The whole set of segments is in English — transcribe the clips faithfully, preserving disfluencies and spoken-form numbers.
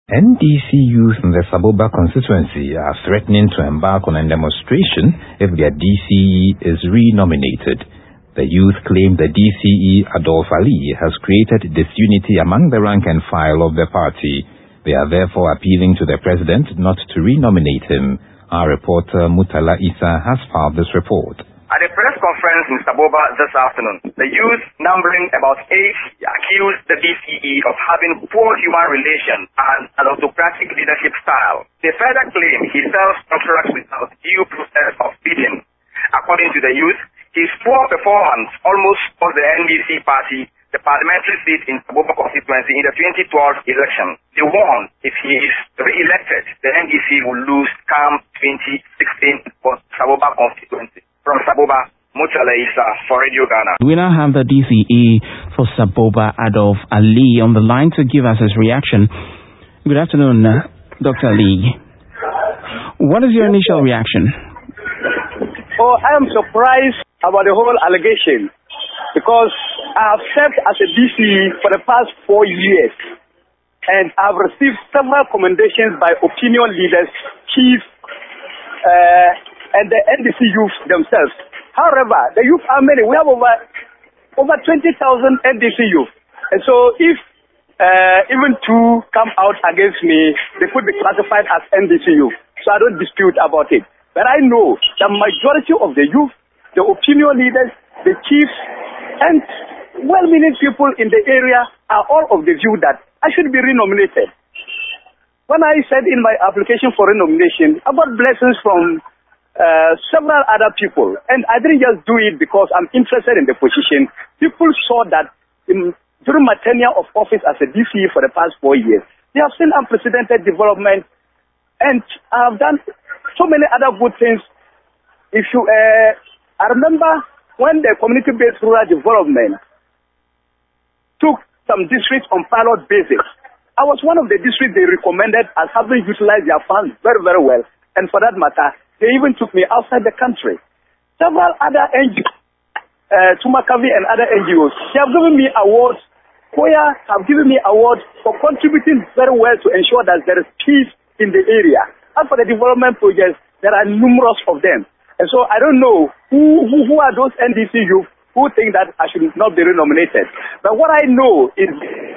N D C youth in the Saboba constituency are threatening to embark on a demonstration if their D C E is re-nominated. The youth claim the D C E, Adolf Ali, has created disunity among the rank and file of the party. They are therefore appealing to the president not to re-nominate him. Our reporter Mutala Isa has filed this report. At a press conference in Saboba this afternoon, the youth, numbering about eight, accused the D C E of having poor human relations and an autocratic leadership style. They further claim he sells contracts without due process of bidding. According to the youth, his poor performance almost cost the N D C party the parliamentary seat in Saboba constituency in the twenty twelve election. They warn if he is re-elected, the N D C will lose come twenty sixteen for Saboba constituency. From Saboba, Mutala Isa for Radio Ghana. We now have the D C E for Saboba, Adolf Ali, on the line to give us his reaction. Good afternoon, uh, Doctor Ali. What is your initial reaction? Oh, I am surprised about the whole allegation because I have served as a D C E for the past four years and I have received several commendations by opinion leaders, chiefs, uh, and the N D C youth themselves. However, the youth are many. We have over over twenty thousand N D C youth. And so if uh, even two come out against me, they could be classified as N D C youth. So I don't dispute about it. But I know the majority of the youth, the opinion leaders, the chiefs, and well-meaning people in the area are all of the view that I should be renominated. When I said in my application for renomination, I got blessings from Uh, several other people, and I didn't just do it because I'm interested in the position. People saw that in, during my tenure of office as a D C E for the past four years, they have seen unprecedented development, and I have done so many other good things. If you, uh, I remember when the community-based rural development took some districts on pilot basis, I was one of the districts they recommended as having utilized their funds very, very well, and for that matter, they even took me outside the country. Several other N G Os, uh, Tumakavi and other N G Os, they have given me awards. Koya have given me awards for contributing very well to ensure that there is peace in the area. As for the development projects, there are numerous of them. And so I don't know who, who, who are those N D C youth who think that I should not be renominated. But what I know is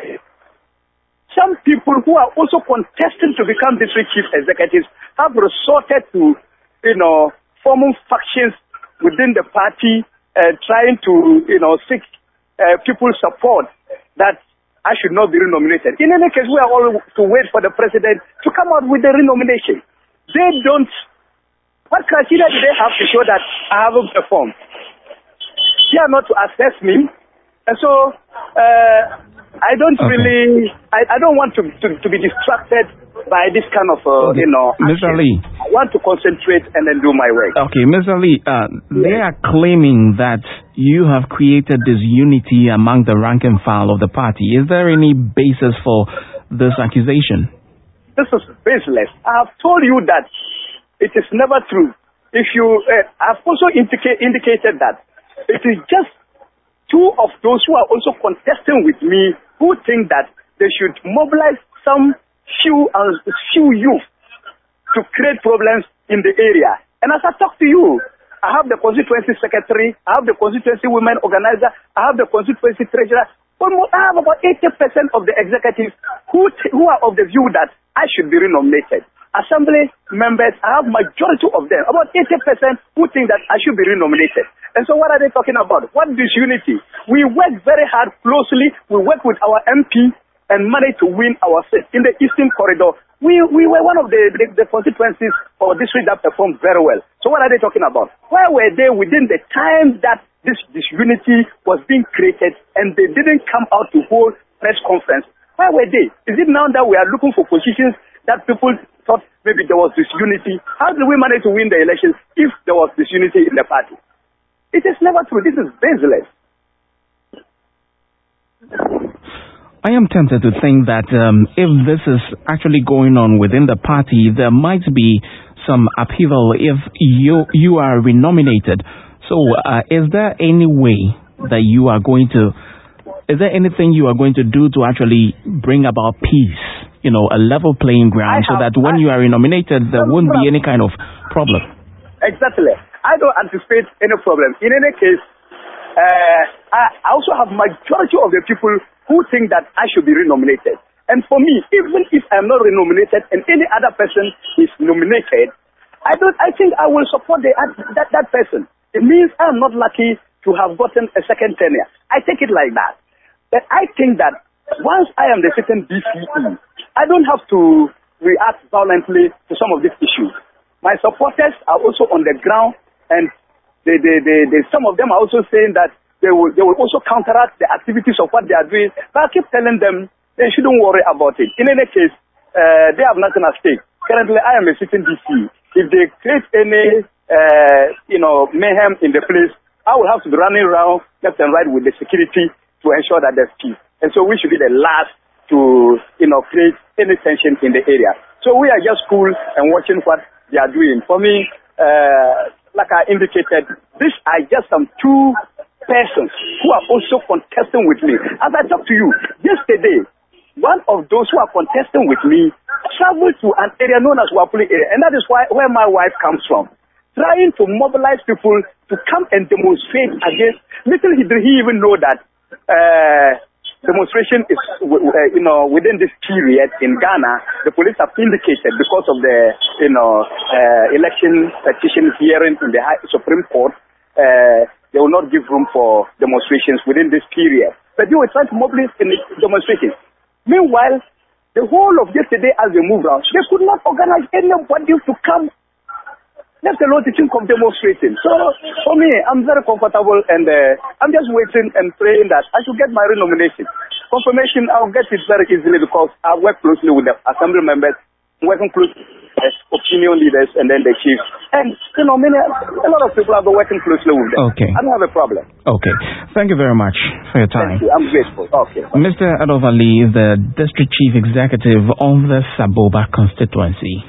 some people who are also contesting to become district chief executives have resorted to you know, forming factions within the party, uh, trying to, you know, seek uh, people's support that I should not be renominated. In any case, we are all to wait for the president to come out with the renomination. They don't, what criteria do they have to show that I haven't performed? They are not to assess me. And so, uh, I don't okay. really, I, I don't want to, to, to be distracted by this kind of, uh, okay. you know, Mister Ali. I want to concentrate and then do my work. Okay, Mister Ali, uh, yes. They are claiming that you have created this unity among the rank and file of the party. Is there any basis for this accusation? This is baseless. I have told you that it is never true. If you, uh, I've also indica- indicated that it is just two of those who are also contesting with me who think that they should mobilize some few uh, few youth to create problems in the area. And as I talk to you, I have the constituency secretary, I have the constituency women organizer, I have the constituency treasurer. Almost, I have about eighty percent of the executives who t- who are of the view that I should be renominated. Assembly members, I have majority of them, about eighty percent who think that I should be renominated. And so what are they talking about? What disunity? We work very hard closely. We work with our M P and managed to win our seat in the Eastern Corridor. We we were one of the, the, the constituencies or districts that performed very well. So what are they talking about? Where were they within the time that this disunity was being created and they didn't come out to hold press conference? Where were they? Is it now that we are looking for positions that people thought maybe there was disunity? How did we manage to win the elections if there was disunity in the party? It is never true. This is baseless. I am tempted to think that um, if this is actually going on within the party, there might be some upheaval if you you are renominated. So uh, is there any way that you are going to, is there anything you are going to do to actually bring about peace you know, a level playing ground I so have, that when I, you are nominated, there won't be any kind of problem. Exactly. I don't anticipate any problem. In any case, uh, I also have majority of the people who think that I should be renominated. And for me, even if I'm not renominated and any other person is nominated, I don't. I think I will support the, that, that person. It means I'm not lucky to have gotten a second tenure. I take it like that. But I think that once I am the sitting D C E, I don't have to react violently to some of these issues. My supporters are also on the ground, and they, they, they, they, some of them are also saying that they will, they will also counteract the activities of what they are doing. But I keep telling them they shouldn't worry about it. In any case, uh, they have nothing at stake. Currently, I am a sitting D C E. If they create any, uh, you know, mayhem in the place, I will have to be running around left and right with the security to ensure that there's peace. And so we should be the last to, you know, create any tension in the area. So we are just cool and watching what they are doing. For me, uh, like I indicated, these are just some two persons who are also contesting with me. As I talk to you, yesterday, one of those who are contesting with me traveled to an area known as Wapuli area, and that is why where my wife comes from, trying to mobilize people to come and demonstrate against. Little did he even know that uh, demonstration is, uh, you know, within this period in Ghana, the police have indicated because of the, you know, uh, election petition hearing in the High Supreme Court, uh, they will not give room for demonstrations within this period. But they were trying to mobilize in demonstrations. Meanwhile, the whole of yesterday as they moved around, they could not organize anybody to come, let alone to think of demonstrating. So, for me, I'm very comfortable and uh, I'm just waiting and praying that I should get my renomination. Confirmation, I'll get it very easily because I work closely with the assembly members, working closely with opinion leaders and then the chiefs. And, you know, many, a lot of people have been working closely with them. Okay. I don't have a problem. Okay. Thank you very much for your time. Thank you. I'm grateful. Okay. Mister Adolph Ali is the District Chief Executive of the Saboba constituency.